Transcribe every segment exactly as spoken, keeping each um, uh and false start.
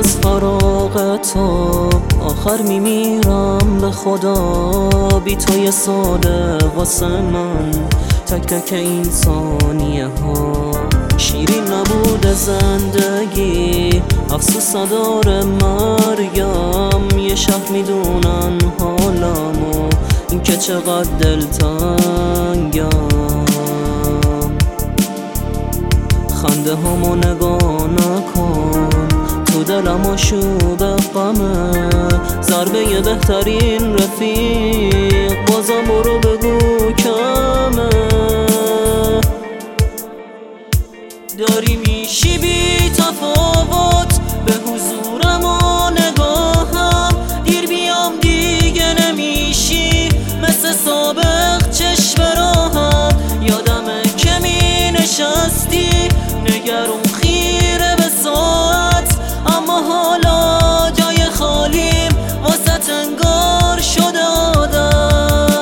از فراق تو آخر میمیرم به خدا. بی تو یه ساله واسه من تک تک این ثانیه ها. شیرین نبوده زندگی افسوس نداره مریم. یه شهر میدونن حالمو این که چقدر دلتنگم. خنده همو نگاه نکن تو دلم آشوب غمه. ضربه بهترین رفیق بازم برو بگو کمه. داری میشی بی تفاوت به حضورم و نگاهم. دیر بیام دیگه نمیشی مثل سابق چشم راهم. یادمه که می نشستی نگرون خیره به ساعت، اما حالا جای خالیم واسه انگار شده آدم.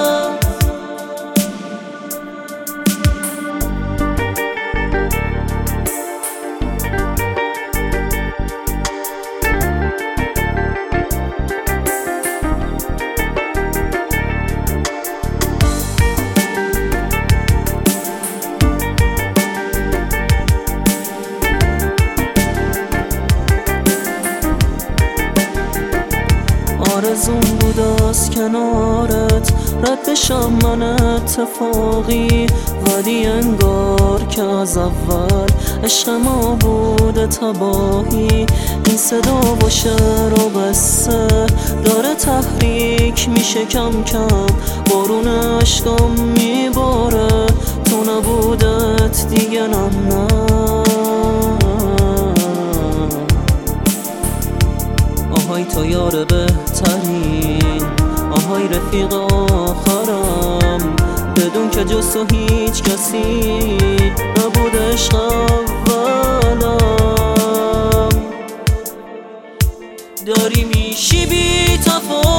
آرزون بود از کنارت رد بشم من اتفاقی، ولی انگار که از اول عشق ما بوده تباهی. این صدا و شعر و قصه داره تحریک میشه کم کم. بارون عشقم میباره تو نبودت دیگه نه نه. آهای تو یار بهترین، آهای رفیق آخرم. بدون که جز تو هیچ کسی نبود عشق اولم. داری میشی بی تفاوت